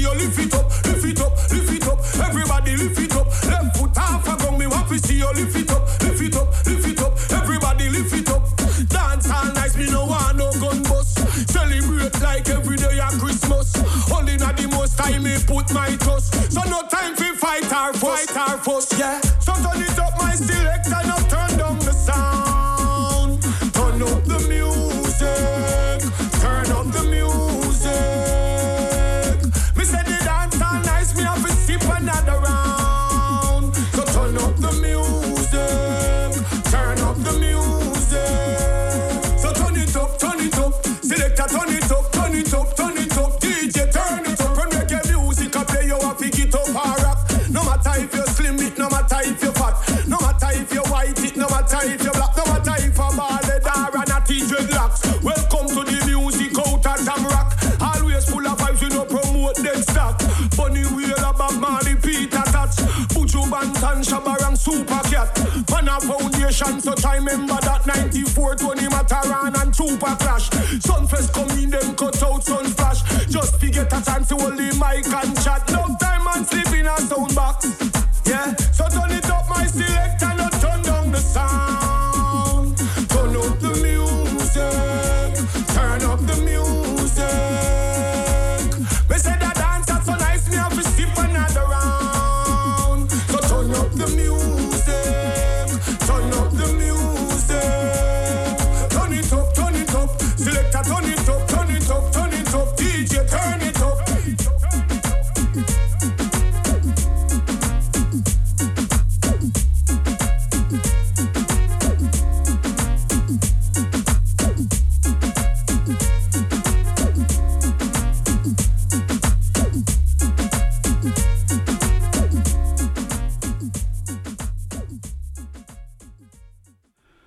you lift it up, lift it up, lift it up. Everybody lift it up. Left foot half a gong, me want to see you lift it up, lift it up, lift it up. Everybody lift it up. Dance all nice, me no want no gun bust. Celebrate like every day at Christmas. Only not the most time me put my trust. So no time for fight or fuss, yeah. So turn it up, my selector, now turn down the sound. Turn up the music, turn up the music. Me say the dance all nice, me have to sip another round. So turn up the music, turn up the music. So turn it up, selector, turn it up, turn it up, turn it up. DJ, turn it up, and make your music a play, you have to get up or rock. No matter if you're slim it, no matter if you're fat, no matter if you're white it, no matter if you're black, no matter if you're bald or a natty dreadlocks. Welcome to the music out at Tamrock. Always full of vibes, we no promote dead stock. Bunny Wheeler, Bob Marley, Peter Tats, Buju Banton, Shabarang, Super Cat. Man a foundation, so try remember that 94, Tony Mataran and Super Clash. Sunfest come in, them cut out Sunsplash. Just to get a chance to hold the mic and chat. No time and sleep.